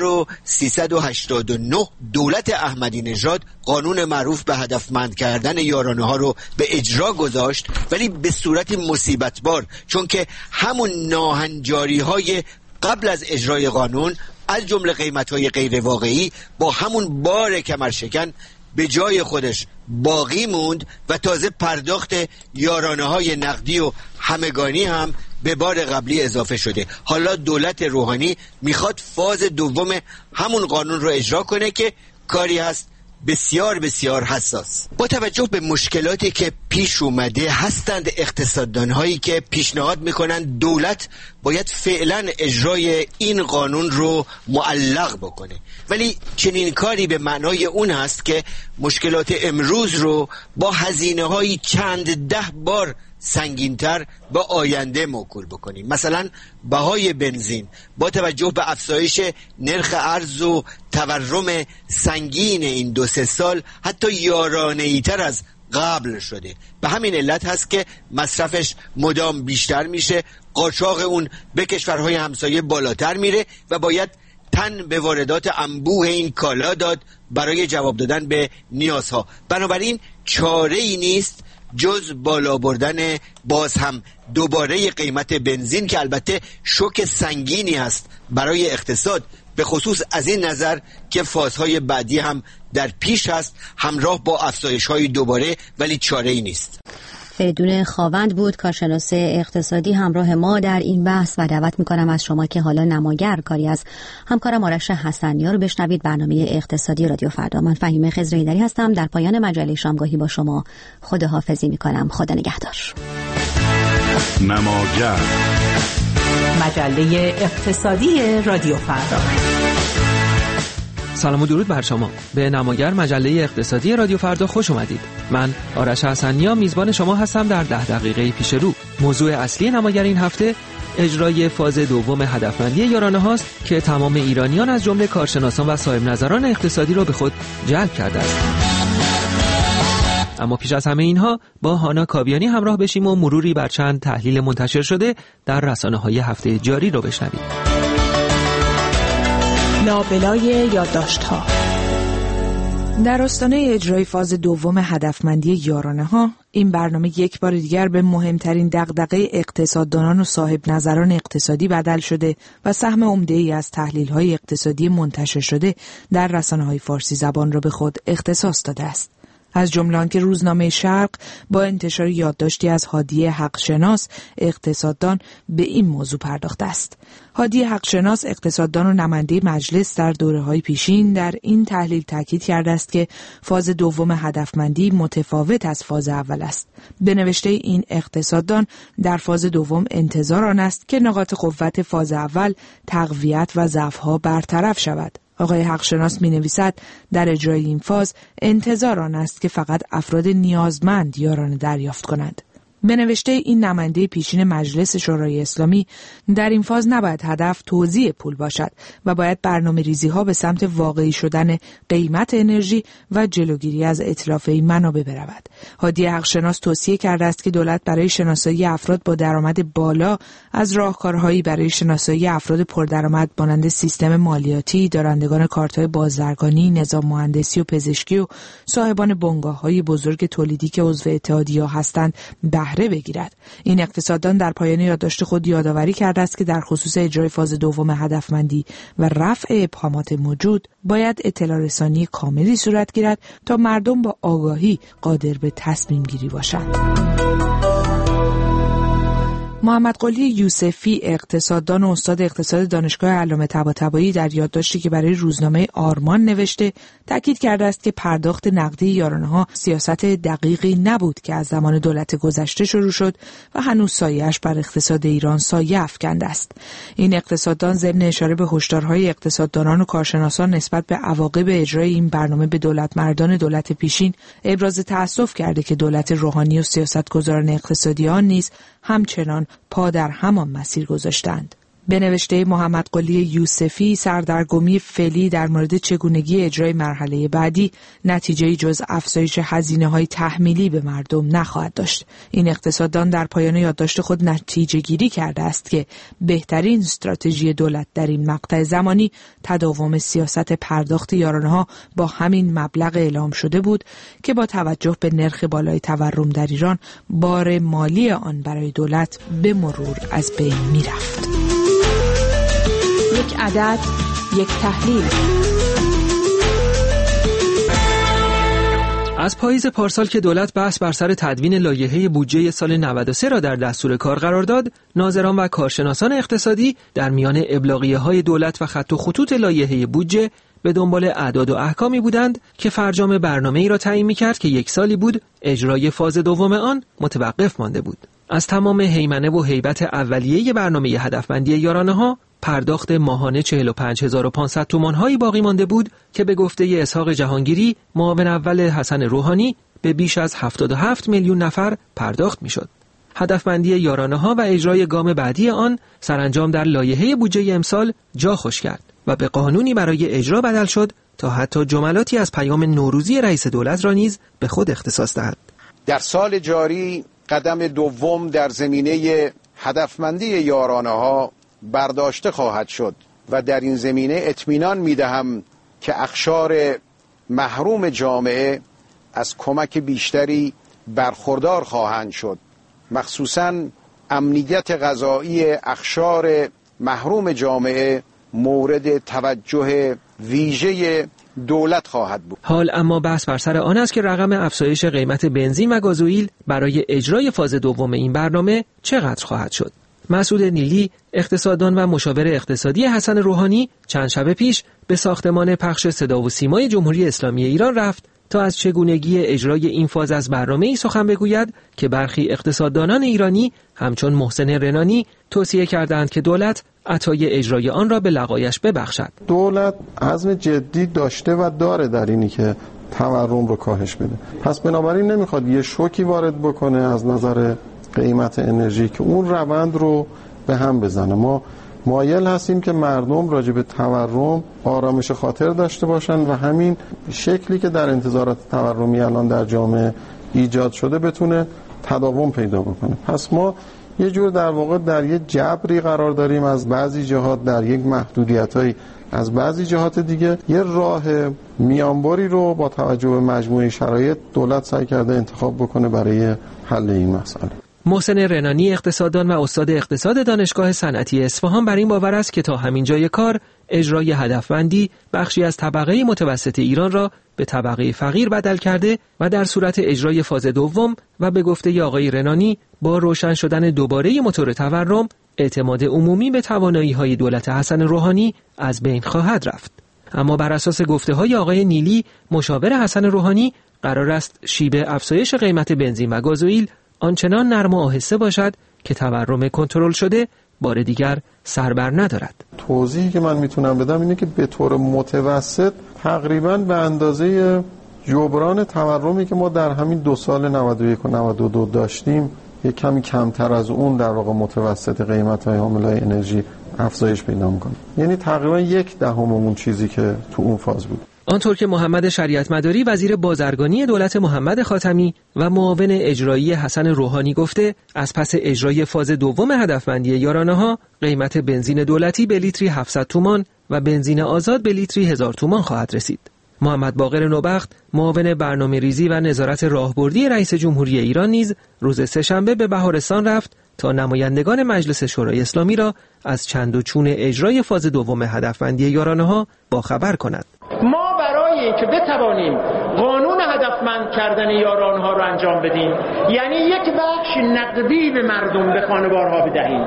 1389 دولت احمدی نژاد قانون معروف به هدفمند کردن یارانه ها رو به اجرا گذاشت، ولی به صورت مصیبتبار، چون که همون ناهنجاری های قبل از اجرای قانون از جمله قیمت‌های غیر واقعی با همون بار کمرشکن به جای خودش باقی موند و تازه پرداخت یارانه‌های نقدی و همگانی هم به بار قبلی اضافه شده. حالا دولت روحانی میخواد فاز دوم همون قانون رو اجرا کنه که کاری هست بسیار بسیار حساس. با توجه به مشکلاتی که پیش اومده هستند اقتصاددان‌هایی که پیشنهاد میکنن دولت باید فعلا اجرای این قانون رو معلق بکنه، ولی چنین کاری به معنای اون هست که مشکلات امروز رو با هزینه‌های چند 10 بار سنگین‌تر به آینده موکول بکنیم. مثلا بهای بنزین با توجه به افزایش نرخ ارز و تورم سنگین این 2-3 سال حتی یارانه‌ای تر از قبل شده. به همین علت هست که مصرفش مدام بیشتر میشه، قاچاق اون به کشورهای همسایه بالاتر میره و باید تن به واردات انبوه این کالا داد برای جواب دادن به نیازها. بنابراین چاره‌ای نیست جز بالا بردن باز هم دوباره قیمت بنزین که البته شوک سنگینی است برای اقتصاد به خصوص از این نظر که فازهای بعدی هم در پیش است، همراه با افزایش‌های دوباره، ولی چاره‌ای نیست. فریدون خاوند بود کارشناس اقتصادی همراه ما در این بحث و دعوت میکنم از شما که حالا نماگر کاری از همکارم آرش حسنیا رو بشنوید. برنامه اقتصادی رادیو فردا. من فهیمه خضرایی‌دری هستم. در پایان مجله شامگاهی با شما خداحافظی میکنم. خدا نگهدار. نماگر، مجله اقتصادی رادیو فردا. سلام و درود بر شما. به نماگر، مجله اقتصادی رادیو فردا خوش اومدید. من آرش حسنیا میزبان شما هستم. در 10 دقیقه پیش رو موضوع اصلی نماگر این هفته اجرای فاز دوم هدفمندی یارانه هاست که تمام ایرانیان از جمله کارشناسان و صاحب نظران اقتصادی را به خود جلب کرده است. اما پیش از همه اینها با هانا کاویانی همراه بشیم و مروری بر چند تحلیل منتشر شده در رسانه‌های هفته جاری رو بشنوید. لابلای یادداشت‌ها. در آستانه اجرای فاز دوم هدفمندی یارانه ها، این برنامه یک بار دیگر به مهمترین دغدغه اقتصاددانان و صاحب نظران اقتصادی بدل شده و سهم عمده‌ای از تحلیل‌های اقتصادی منتشر شده در رسانه‌های فارسی زبان را به خود اختصاص داده است. از جمله آنکه روزنامه شرق با انتشار یادداشتی از هادی حقشناس اقتصاددان به این موضوع پرداخته است. هادی حقشناس اقتصاددان و نماینده مجلس در دوره‌های پیشین در این تحلیل تاکید کرده است که فاز دوم هدفمندی متفاوت از فاز اول است. به نوشته این اقتصاددان در فاز دوم انتظار آن است که نقاط قوت فاز اول تقویت و ضعف‌ها برطرف شود. آقای حقشناس می نویسد در اجرای این فاز انتظار آن است که فقط افراد نیازمند یارانه دریافت کنند. به نوشته این نماینده پیشین مجلس شورای اسلامی، در این فاز نباید هدف توزیع پول باشد و باید برنامه‌ریزی ها به سمت واقعی شدن قیمت انرژی و جلوگیری از اتلاف این منابع برود. هادی حقشناس توصیه کرده است که دولت برای شناسایی افراد با درآمد بالا از راهکارهایی برای شناسایی افراد پردرآمد مانند سیستم مالیاتی، دارندگان کارت‌های بازرگانی، نظام مهندسی و پزشکی و صاحبان بنگاه‌های بزرگ تولیدی که عضو اتحادیه هستند بهره بگیرد. این اقتصاددان در پایان یادداشت خود یادآوری کرده است که در خصوص اجرای فاز دوم هدفمندی و رفع ابهامات موجود باید اطلاع رسانی کاملی صورت گیرد تا مردم با آگاهی قادر به تصمیم گیری باشند. محمد قلی یوسفی اقتصاددان و استاد اقتصاد دانشگاه علامه طباطبایی در یادداشتی که برای روزنامه آرمان نوشته تاکید کرده است که پرداخت نقدی یارانه‌ها سیاست دقیقی نبود که از زمان دولت گذشته شروع شد و هنوز سایه‌اش بر اقتصاد ایران سایه افکنده است. این اقتصاددان ضمن اشاره به هشدارهای اقتصاددانان و کارشناسان نسبت به عواقب اجرای این برنامه به دولتمردان دولت پیشین ابراز تأسف کرده که دولت روحانی و سیاستگزاران اقتصادی آن نیز همچنان پا در همان مسیر گذاشتند. به نوشته محمد قلی یوسفی، سردرگمی فعلی در مورد چگونگی اجرای مرحله بعدی نتیجه‌ای جز افزایش هزینه‌های تحمیلی به مردم نخواهد داشت. این اقتصاددان در پایان یادداشت خود نتیجه گیری کرده است که بهترین استراتژی دولت در این مقطع زمانی تداوم سیاست پرداخت یارانه‌ها با همین مبلغ اعلام شده بود که با توجه به نرخ بالای تورم در ایران بار مالی آن برای دولت به مرور از بین می‌رفت. یک عدد، یک تحلیل. از پاییز پارسال که دولت بحث بر سر تدوین لایحه بودجه سال 93 را در دستور کار قرار داد، ناظران و کارشناسان اقتصادی در میان ابلاغیه‌های دولت و خط و خطوط لایحه بودجه به دنبال اعداد و احکامی بودند که فرجام برنامه‌ای را تعیین می‌کرد که یک سالی بود اجرای فاز دوم آن متوقف مانده بود. از تمام هیمنه و هیبت اولیه برنامه هدفمندی یارانه‌ها پرداخت ماهانه 45500 تومان هایی باقی مانده بود که به گفته اسحاق جهانگیری، معاون اول حسن روحانی، به بیش از 77 میلیون نفر پرداخت میشد. هدفمندی یارانه‌ها و اجرای گام بعدی آن سرانجام در لایحه بودجه امسال جا خوش کرد و به قانونی برای اجرا بدل شد تا حتی جملاتی از پیام نوروزی رئیس دولت را نیز به خود اختصاص دهد. در سال جاری قدم دوم در زمینه هدفمندی یارانه‌ها برداشته خواهد شد و در این زمینه اطمینان می‌دهم که اقشار محروم جامعه از کمک بیشتری برخوردار خواهند شد. مخصوصاً امنیت غذایی اقشار محروم جامعه مورد توجه ویژه دولت خواهد بود. حال اما بحث بر سر آن است که رقم افزایش قیمت بنزین و گازوئیل برای اجرای فاز دوم این برنامه چقدر خواهد شد. مسعود نیلی، اقتصاددان و مشاور اقتصادی حسن روحانی، چند شب پیش به ساختمان پخش صدا و سیمای جمهوری اسلامی ایران رفت تا از چگونگی اجرای این فاز از برنامه‌ای سخن بگوید که برخی اقتصاددانان ایرانی همچون محسن رنانی توصیه کردند که دولت عطای اجرای آن را به لقایش ببخشد. دولت عزم جدی داشته و داره در اینی که تورم رو کاهش بده. پس بنابراین نمیخواد یه شوکی وارد بکنه از نظر قیمت انرژی که اون روند رو به هم بزنه. ما مایل هستیم که مردم راجع به تورم آرامش خاطر داشته باشن و همین شکلی که در انتظارات تورمی الان در جامعه ایجاد شده بتونه تداوم پیدا بکنه. پس ما یه جور در واقع در یه جبری قرار داریم از بعضی جهات، در یک محدودیتایی از بعضی جهات دیگه. یه راه میانبری رو با توجه به مجموعه شرایط دولت سعی کرده انتخاب بکنه برای حل این مسئله. محسن رنانی، اقتصاددان و استاد اقتصاد دانشگاه صنعتی اصفهان، بر این باور است که تا همین جای کار اجرای هدفمندی بخشی از طبقه متوسط ایران را به طبقه فقیر بدل کرده و در صورت اجرای فاز دوم و به گفته آقای رنانی با روشن شدن دوباره موتور تورم، اعتماد عمومی به توانایی‌های دولت حسن روحانی از بین خواهد رفت. اما بر اساس گفته‌های آقای نیلی، مشاور حسن روحانی، قرار است شیب افزایش قیمت بنزین و گازوئیل آنچنان نرم و آهسته باشد که تورم کنترل شده بار دیگر سر بر ندارد. توضیحی که من میتونم بدم اینه که به طور متوسط تقریباً به اندازه جبران تورمی که ما در همین 2 سال 91 و 92 داشتیم، یک کمی کمتر از اون در واقع متوسط قیمت‌های حامله‌های انرژی افزایش پیدا می‌کنه. یعنی تقریباً 1/10 اون چیزی که تو اون فاز بود. آنطور که محمد شریعت مداری، وزیر بازرگانی دولت محمد خاتمی و معاون اجرایی حسن روحانی گفته، از پس اجرای فاز دوم هدفمندی یارانه‌ها قیمت بنزین دولتی به لیتری 700 تومان و بنزین آزاد به لیتری 1000 تومان خواهد رسید. محمد باقر نوبخت، معاون برنامه‌ریزی و نظارت راهبردی رئیس جمهوری ایران، نیز روز سه‌شنبه به بهارستان رفت تا نمایندگان مجلس شورای اسلامی را از چند و چون اجرای فاز دوم هدفمندی یارانه‌ها باخبر کند. ما برای اینکه بتوانیم قانون هدفمند کردن یارانه‌ها رو انجام بدیم، یعنی یک بخش نقدی به مردم، به خانوارها بدهیم،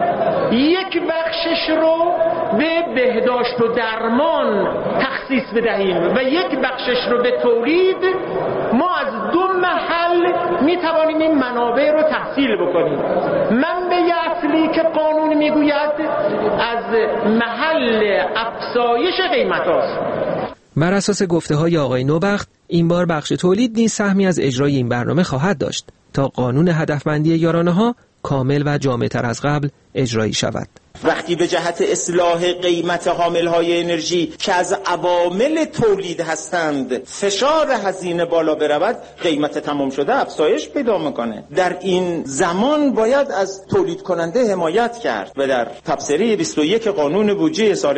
یک بخشش رو به بهداشت و درمان تخصیص بدهیم و یک بخشش رو به تولید، ما از 2 محل میتوانیم این منابع رو تحصیل بکنیم. منبع اصلی که قانون میگوید از محل افزایش قیمت هاست. بر اساس گفته‌های آقای نوبخت، این بار بخش تولید نیز سهمی از اجرای این برنامه خواهد داشت تا قانون هدفمندی یارانه‌ها کامل و جامع‌تر از قبل اجرایی شود. وقتی به جهت اصلاح قیمت حاملهای انرژی که از عوامل تولید هستند فشار هزینه بالا برود، قیمت تمام شده افزایش پیدا میکنه. در این زمان باید از تولید کننده حمایت کرد و در تبصره 21 قانون بودجه سال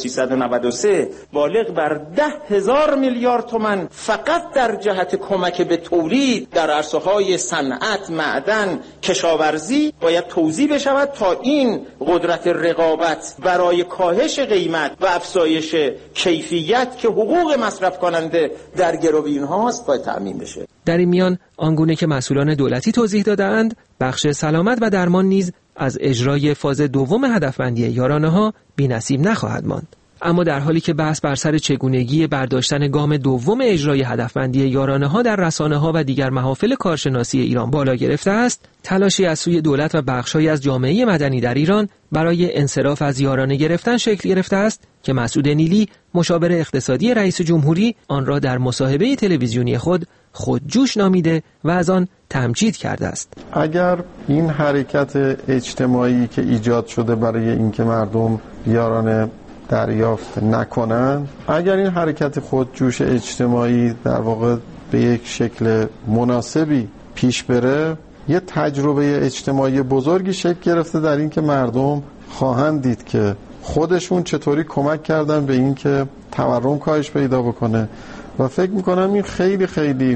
1393 بالغ بر 10,000 میلیارد تومان فقط در جهت کمک به تولید در عرصه‌های صنعت، معدن، کشاورزی باید توزیع بشود تا این قدرت رقابت برای کاهش قیمت و افزایش کیفیت که حقوق مصرف کننده در گرو اینها است باید تأمین بشه. در این میان آنگونه که مسئولان دولتی توضیح دادند، بخش سلامت و درمان نیز از اجرای فاز دوم هدفمندی یارانه‌ها بی‌نصیب نخواهد ماند. اما در حالی که بحث بر سر چگونگی برداشتن گام دوم اجرای هدفمندی یارانه‌ها در رسانه‌ها و دیگر محافل کارشناسی ایران بالا گرفته است، تلاشی از سوی دولت و بخش‌هایی از جامعه مدنی در ایران برای انصراف از یارانه گرفتن شکل گرفته است که مسعود نیلی، مشاور اقتصادی رئیس جمهوری، آن را در مصاحبه تلویزیونی خودجوش نامیده و از آن تمجید کرده است. اگر این حرکت اجتماعی که ایجاد شده برای اینکه مردم یارانه دریافت نکنن، اگر این حرکت خودجوش اجتماعی در واقع به یک شکل مناسبی پیش بره، یه تجربه اجتماعی بزرگی شکل گرفته در این که مردم خواهند دید که خودشون چطوری کمک کردن به این که تورم کاهش پیدا بکنه و فکر میکنم این خیلی خیلی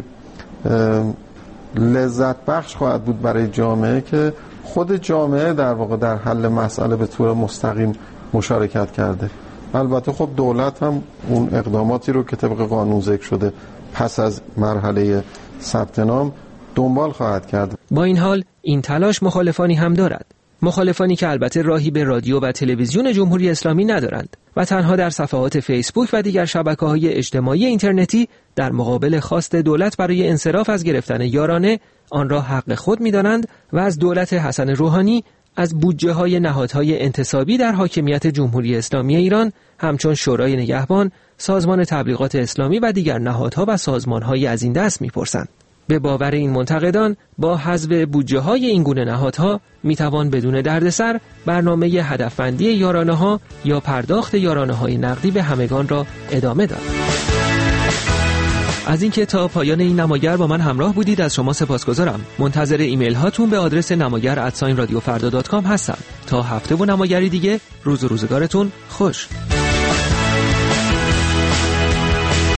لذت بخش خواهد بود برای جامعه که خود جامعه در واقع در حل مسئله به طور مستقیم مشارکت کرده. البته خب دولت هم اون اقداماتی رو که طبق قانون ذکر شده پس از مرحله ثبت نام دنبال خواهد کرد. با این حال این تلاش مخالفانی هم دارد. مخالفانی که البته راهی به رادیو و تلویزیون جمهوری اسلامی ندارند و تنها در صفحات فیسبوک و دیگر شبکه‌های اجتماعی اینترنتی در مقابل خواست دولت برای انصراف از گرفتن یارانه آن را حق خود می‌دانند و از دولت حسن روحانی از بودجه‌های نهادهای انتصابی در حاکمیت جمهوری اسلامی ایران همچون شورای نگهبان، سازمان تبلیغات اسلامی و دیگر نهادها و سازمان‌های از این دست می‌پرسند. به باور این منتقدان با حذف بودجه‌های این گونه نهادها میتوان بدون دردسر برنامه هدفمندی یارانه‌ها یا پرداخت یارانه‌های نقدی به همگان را ادامه داد. از اینکه تا پایان این نماگر با من همراه بودید از شما سپاسگزارم. منتظر ایمیل هاتون به آدرس namagar@radiofarda.com هستم. تا هفته و نماگری دیگه روز و روزگارتون خوش.